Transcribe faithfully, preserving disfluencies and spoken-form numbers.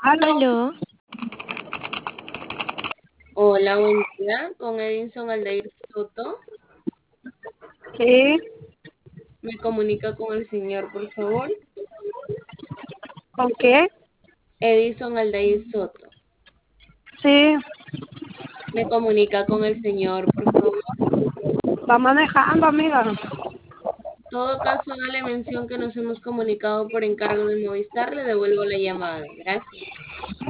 Aló, Aló, Hola, buen día. Con Edinson Aldair Soto. sí, Me comunica con el señor, por favor. ¿con qué? Edison Aldair Soto. Sí, Me comunica con el señor, por favor. va manejando, amiga. Todo caso, hágale mención que nos hemos comunicado por encargo de Movistar. Le devuelvo la llamada. Gracias.